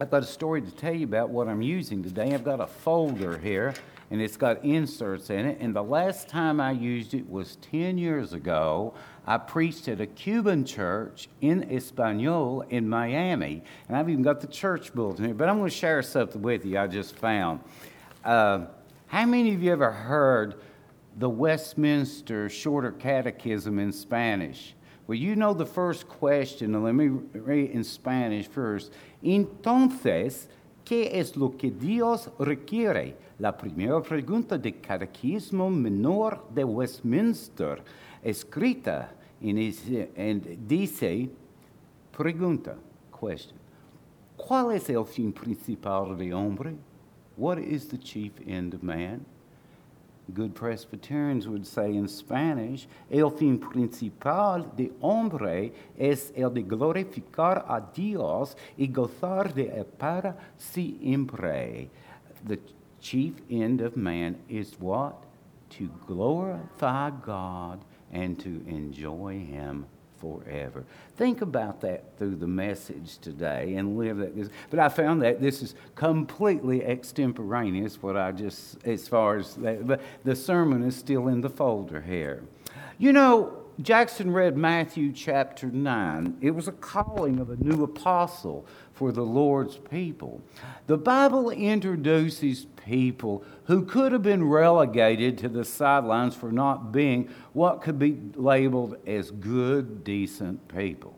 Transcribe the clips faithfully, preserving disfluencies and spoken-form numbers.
I've got a story to tell you about what I'm using today. I've got a folder here, and it's got inserts in it. And the last time I used it was ten years ago. I preached at a Cuban church in Espanol in Miami. And I've even got the church bulletin here. But I'm going to share something with you I just found. Uh, how many of you ever heard the Westminster Shorter Catechism in Spanish? Well, you know the first question, and let me read in Spanish first. Entonces, ¿qué es lo que Dios requiere? La primera pregunta del Catecismo Menor de Westminster, escrita en, en dice, pregunta, question. ¿Cuál es el fin principal del hombre? What is the chief end of man? Good Presbyterians would say in Spanish, el fin principal de hombre es el de glorificar a Dios y gozar de él para siempre. The chief end of man is what? To glorify God and to enjoy Him forever. Think about that through the message today and live that. But I found that this is completely extemporaneous, what I just, as far as that, but the sermon is still in the folder here. You know, Jackson read Matthew chapter nine. It was a calling of a new apostle for the Lord's people. The Bible introduces people who could have been relegated to the sidelines for not being what could be labeled as good, decent people.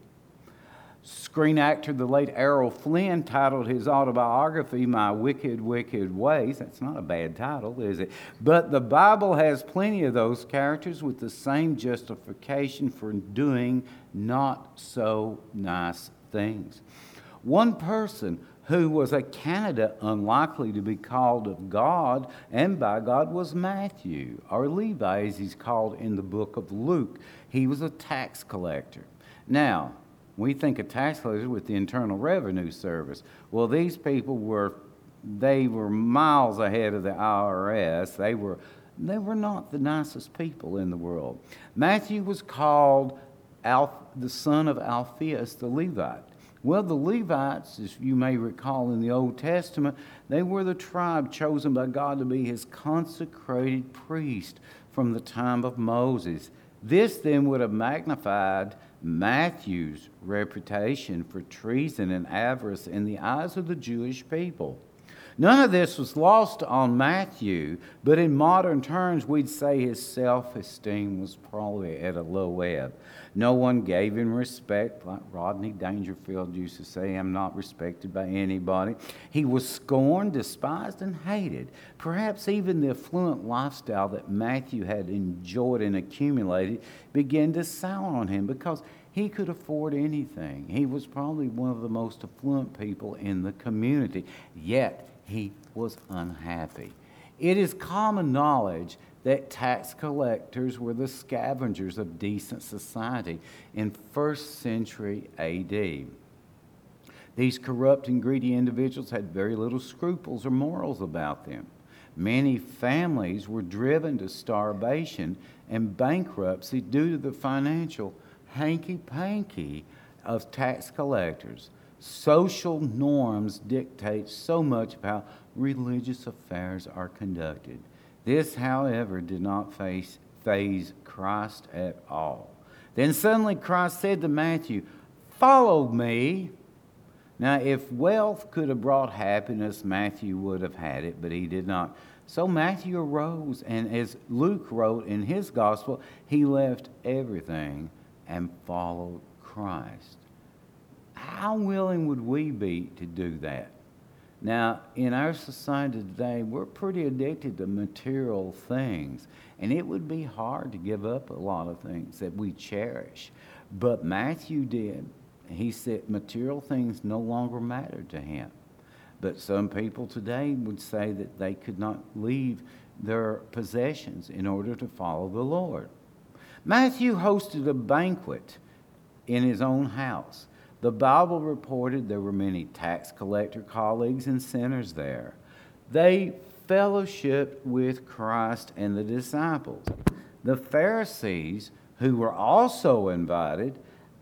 Screen actor, the late Errol Flynn, titled his autobiography, My Wicked, Wicked Ways. That's not a bad title, is it? But the Bible has plenty of those characters with the same justification for doing not so nice things. One person who was a candidate unlikely to be called of God and by God was Matthew, or Levi as he's called in the book of Luke. He was a tax collector. Now, we think of tax collectors with the Internal Revenue Service. Well, these people were, they were miles ahead of the I R S. They were, they were not the nicest people in the world. Matthew was called Alph, the son of Alphaeus the Levite. Well, the Levites, as you may recall in the Old Testament, they were the tribe chosen by God to be His consecrated priest from the time of Moses. This then would have magnified Matthew's reputation for treason and avarice in the eyes of the Jewish people. None of this was lost on Matthew, but in modern terms, we'd say his self-esteem was probably at a low ebb. No one gave him respect, like Rodney Dangerfield used to say, I'm not respected by anybody. He was scorned, despised, and hated. Perhaps even the affluent lifestyle that Matthew had enjoyed and accumulated began to sour on him because he could afford anything. He was probably one of the most affluent people in the community, yet he was unhappy. It is common knowledge that tax collectors were the scavengers of decent society in first century A D. These corrupt and greedy individuals had very little scruples or morals about them. Many families were driven to starvation and bankruptcy due to the financial hanky-panky of tax collectors. Social norms dictate so much of how religious affairs are conducted. This, however, did not face, faze Christ at all. Then suddenly Christ said to Matthew, "Follow me." Now, if wealth could have brought happiness, Matthew would have had it, but he did not. So Matthew arose, and as Luke wrote in his gospel, he left everything and followed Christ. How willing would we be to do that? Now, in our society today, we're pretty addicted to material things, and it would be hard to give up a lot of things that we cherish. But Matthew did. He said material things no longer mattered to him. But some people today would say that they could not leave their possessions in order to follow the Lord. Matthew hosted a banquet in his own house. The Bible reported there were many tax collector colleagues and sinners there. They fellowshiped with Christ and the disciples. The Pharisees, who were also invited,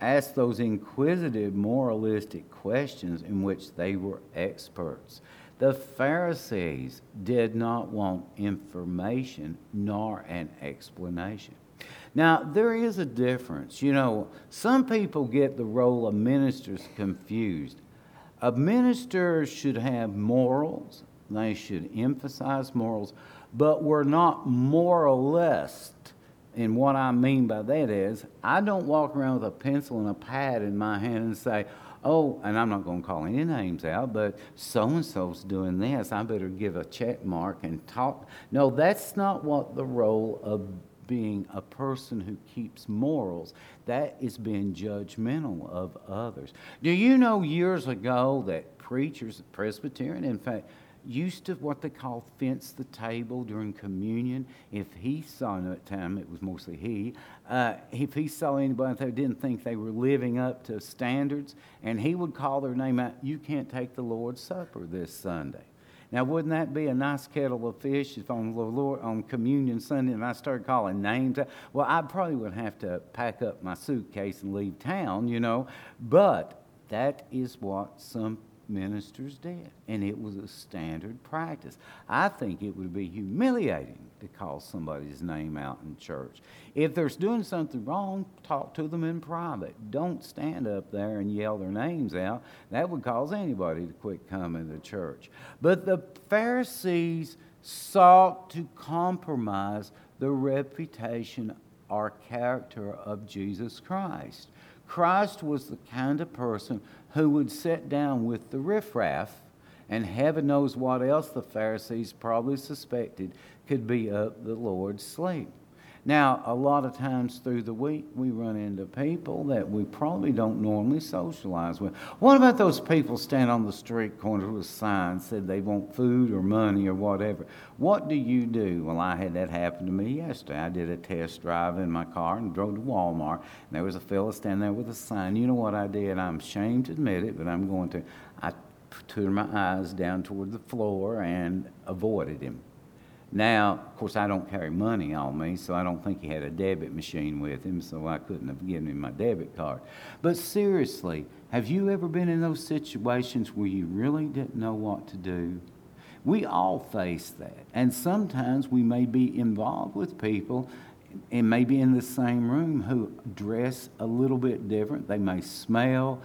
asked those inquisitive, moralistic questions in which they were experts. The Pharisees did not want information nor an explanation. Now, there is a difference. You know, some people get the role of ministers confused. A minister should have morals. They should emphasize morals, but we're not moralist. And what I mean by that is, I don't walk around with a pencil and a pad in my hand and say, oh, and I'm not going to call any names out, but so-and-so's doing this. I better give a check mark and talk. No, that's not what the role of being a person who keeps morals. That is being judgmental of others. Do you know years ago that preachers, Presbyterian, in fact, used to what they call fence the table during communion? If he saw, in that time it was mostly he, uh, if he saw anybody that didn't think they were living up to standards, and he would call their name out, you can't take the Lord's Supper this Sunday. Now, wouldn't that be a nice kettle of fish if on the Lord on Communion Sunday and I started calling names? Well, I probably would have to pack up my suitcase and leave town, you know. But that is what some ministers did, and it was a standard practice. I think it would be humiliating to call somebody's name out in church. If they're doing something wrong, talk to them in private. Don't stand up there and yell their names out. That would cause anybody to quit coming to church. But the Pharisees sought to compromise the reputation or character of Jesus Christ. Christ was the kind of person who would sit down with the riffraff, and heaven knows what else the Pharisees probably suspected could be up the Lord's sleeve. Now, a lot of times through the week, we run into people that we probably don't normally socialize with. What about those people standing on the street corner with a sign that said they want food or money or whatever? What do you do? Well, I had that happen to me yesterday. I did a test drive in my car and drove to Walmart, and there was a fella standing there with a sign. You know what I did? I'm ashamed to admit it, but I'm going to. I turned my eyes down toward the floor and avoided him. Now, of course, I don't carry money on me, so I don't think he had a debit machine with him, so I couldn't have given him my debit card. But seriously, have you ever been in those situations where you really didn't know what to do? We all face that, and sometimes we may be involved with people and maybe in the same room who dress a little bit different. They may smell,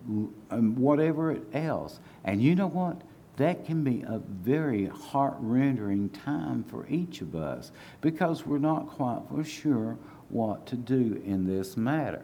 whatever else. And you know what? That can be a very heart-rendering time for each of us because we're not quite for sure what to do in this matter.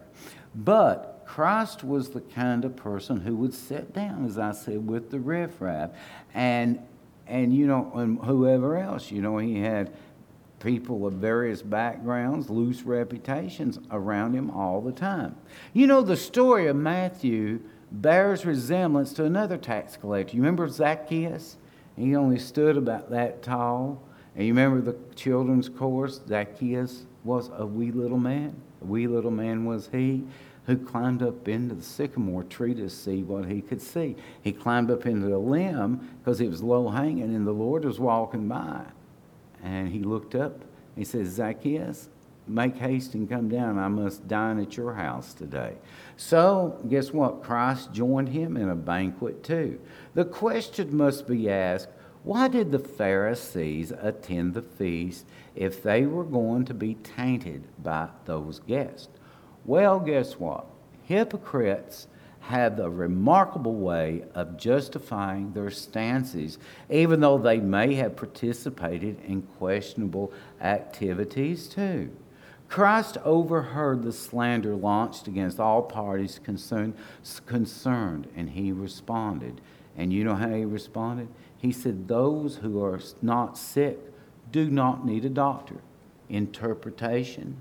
But Christ was the kind of person who would sit down, as I said, with the riffraff, and and you know, and whoever else. You know, he had people of various backgrounds, loose reputations around him all the time. You know, the story of Matthew bears resemblance to another tax collector. You remember Zacchaeus? He only stood about that tall. And you remember the children's chorus? Zacchaeus was a wee little man. A wee little man was he who climbed up into the sycamore tree to see what he could see. He climbed up into the limb because it was low hanging and the Lord was walking by. And he looked up. He says, Zacchaeus, make haste and come down. I must dine at your house today. So, guess what? Christ joined him in a banquet too. The question must be asked, why did the Pharisees attend the feast if they were going to be tainted by those guests? Well, guess what? Hypocrites have a remarkable way of justifying their stances, even though they may have participated in questionable activities too. Christ overheard the slander launched against all parties concerned, concerned, and he responded. And you know how he responded? He said, those who are not sick do not need a doctor. Interpretation,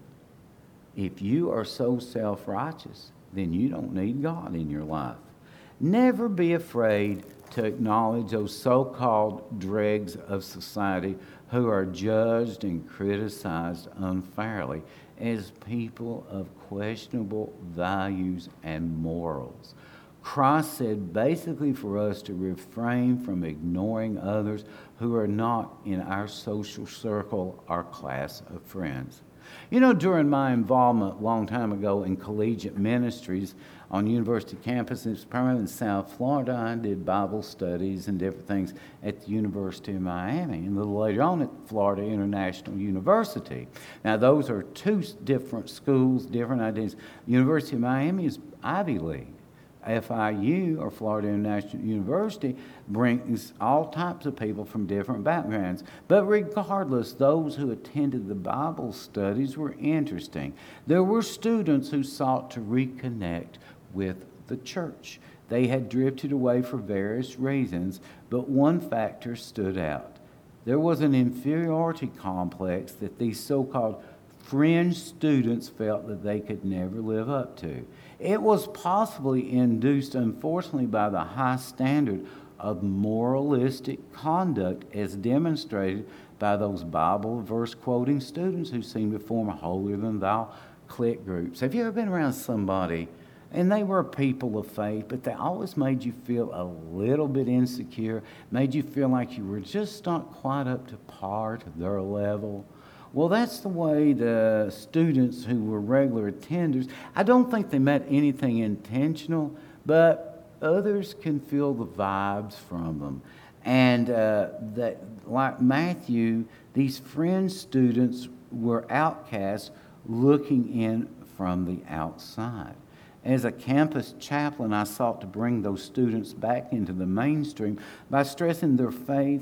if you are so self-righteous, then you don't need God in your life. Never be afraid to acknowledge those so-called dregs of society who are judged and criticized unfairly as people of questionable values and morals. Christ said basically for us to refrain from ignoring others who are not in our social circle or class of friends. You know, during my involvement a long time ago in collegiate ministries on university campuses, primarily in South Florida, I did Bible studies and different things at the University of Miami, and a little later on at Florida International University. Now, those are two different schools, different ideas. University of Miami is Ivy League. F I U, or Florida International University, brings all types of people from different backgrounds. But regardless, those who attended the Bible studies were interesting. There were students who sought to reconnect with the church. They had drifted away for various reasons, but one factor stood out. There was an inferiority complex that these so-called fringe students felt that they could never live up to. It was possibly induced, unfortunately, by the high standard of moralistic conduct as demonstrated by those Bible verse quoting students who seemed to form a holier-than-thou clique groups. Have you ever been around somebody, and they were people of faith, but they always made you feel a little bit insecure, made you feel like you were just not quite up to par to their level? Well, that's the way the students who were regular attenders, I don't think they meant anything intentional, but others can feel the vibes from them. And uh, that, like Matthew, these fringe students were outcasts looking in from the outside. As a campus chaplain, I sought to bring those students back into the mainstream by stressing their faith,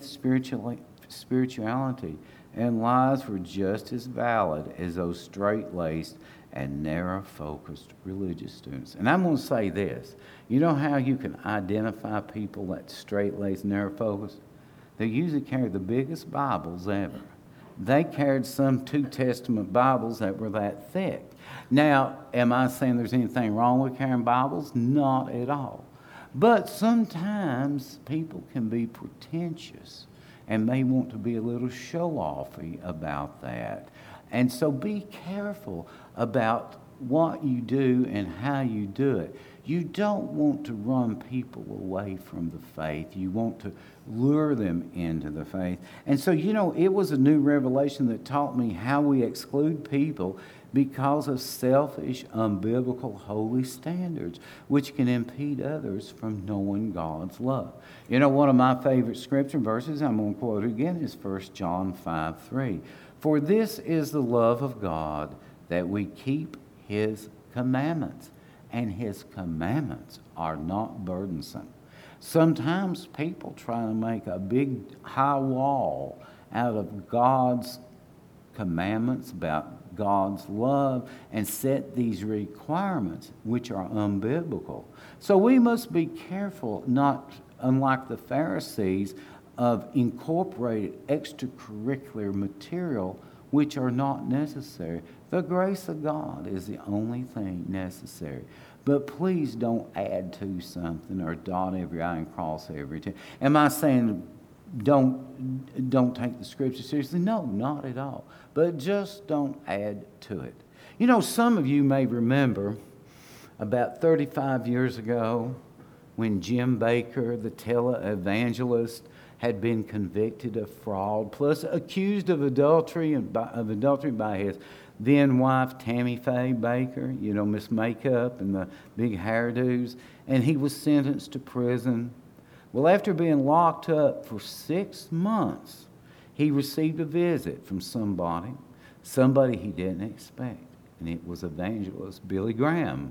spirituality, and lives were just as valid as those straight-laced and narrow-focused religious students. And I'm going to say this. You know how you can identify people that's straight-laced, narrow-focused? They usually carry the biggest Bibles ever. They carried some Two Testament Bibles that were that thick. Now, am I saying there's anything wrong with carrying Bibles? Not at all. But sometimes people can be pretentious and may want to be a little show-offy about that. And so be careful about what you do and how you do it. You don't want to run people away from the faith. You want to lure them into the faith. And so, you know, it was a new revelation that taught me how we exclude people because of selfish, unbiblical, holy standards, which can impede others from knowing God's love. You know, one of my favorite scripture verses, I'm going to quote it again, is First John five three. For this is the love of God, that we keep His commandments, and His commandments are not burdensome. Sometimes people try to make a big high wall out of God's commandments about God's love and set these requirements which are unbiblical. So we must be careful, not unlike the Pharisees, of incorporated extracurricular material which are not necessary. The grace of God is the only thing necessary. But please don't add to something or dot every I and cross every T. Am I saying don't, don't take the scripture seriously? No, not at all. But just don't add to it. You know, some of you may remember about thirty-five years ago when Jim Bakker, the televangelist, had been convicted of fraud, plus accused of adultery and by, of adultery by his then wife Tammy Faye Baker, you know, Miss Makeup and the big hairdos, and he was sentenced to prison. Well, after being locked up for six months, he received a visit from somebody, somebody he didn't expect, and it was evangelist Billy Graham.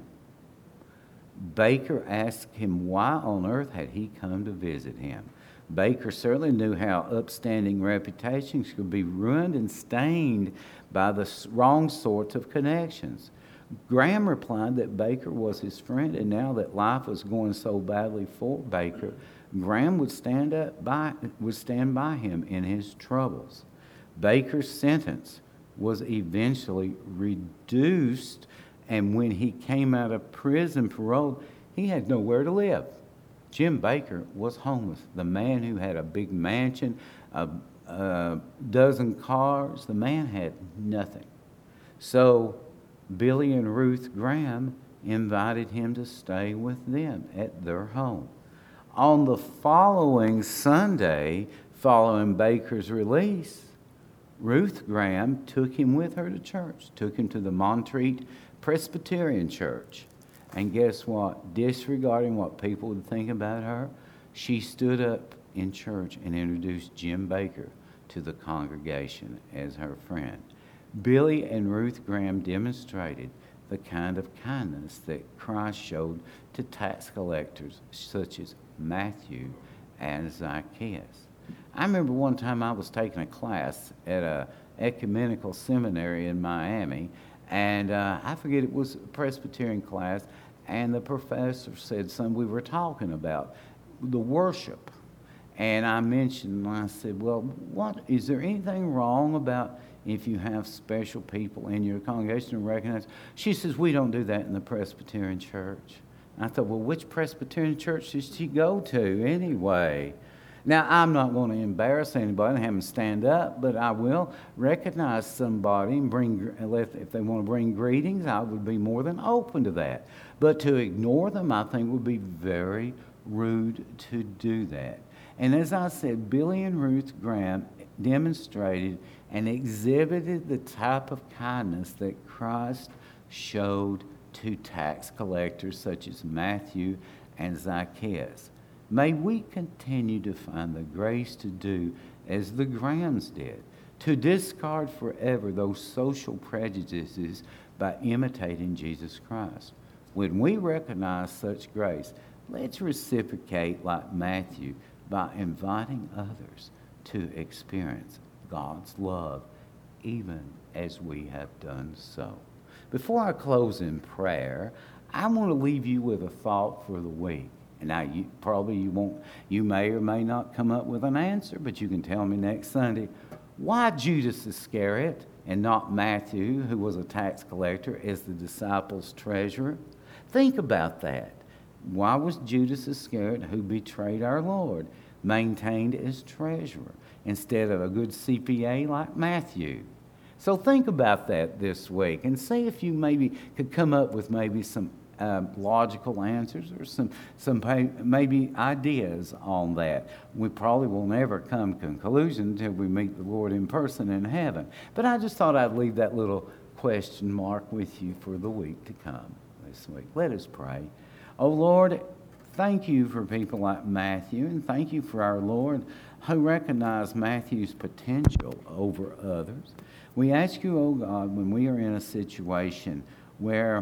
Baker asked him why on earth had he come to visit him. Baker certainly knew how upstanding reputations could be ruined and stained by the wrong sorts of connections. Graham replied that Baker was his friend, and now that life was going so badly for Baker, Graham would stand up by would stand by him in his troubles. Baker's sentence was eventually reduced, and when he came out of prison paroled, he had nowhere to live. Jim Bakker was homeless. The man who had a big mansion, a, a dozen cars, the man had nothing. So Billy and Ruth Graham invited him to stay with them at their home. On the following Sunday, following Baker's release, Ruth Graham took him with her to church, took him to the Montreat Presbyterian Church. And guess what? Disregarding what people would think about her, she stood up in church and introduced Jim Bakker to the congregation as her friend. Billy and Ruth Graham demonstrated the kind of kindness that Christ showed to tax collectors such as Matthew and Zacchaeus. I remember one time I was taking a class at a ecumenical seminary in Miami, and uh, I forget, it was a Presbyterian class, and the professor said something. We were talking about the worship, and I mentioned, I said, well, what is there anything wrong about if you have special people in your congregation and recognize? She says, we don't do that in the Presbyterian church. And I thought, well, which Presbyterian church did she go to anyway? Now, I'm not going to embarrass anybody and have them stand up, but I will recognize somebody and bring, if they want to bring greetings, I would be more than open to that. But to ignore them, I think, would be very rude to do that. And as I said, Billy and Ruth Graham demonstrated and exhibited the type of kindness that Christ showed to tax collectors such as Matthew and Zacchaeus. May we continue to find the grace to do as the Grahams did, to discard forever those social prejudices by imitating Jesus Christ. When we recognize such grace, let's reciprocate like Matthew by inviting others to experience God's love, even as we have done so. Before I close in prayer, I want to leave you with a thought for the week. And now, you, probably you won't, you may or may not come up with an answer, but you can tell me next Sunday. Why Judas Iscariot and not Matthew, who was a tax collector, as the disciples' treasurer? Think about that. Why was Judas Iscariot, who betrayed our Lord, maintained as treasurer instead of a good C P A like Matthew? So think about that this week and see if you maybe could come up with maybe some um, logical answers or some, some pay, maybe ideas on that. We probably will never come to a conclusion until we meet the Lord in person in heaven. But I just thought I'd leave that little question mark with you for the week to come this week. Let us pray. Oh Lord, thank you for people like Matthew, and thank you for our Lord who recognized Matthew's potential over others. We ask you, oh God, when we are in a situation where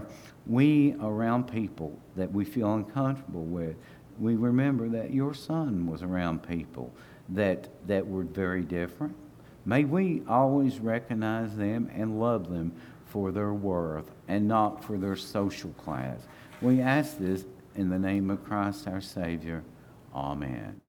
we around people that we feel uncomfortable with, we remember that your son was around people that, that were very different. May we always recognize them and love them for their worth and not for their social class. We ask this in the name of Christ our Savior. Amen.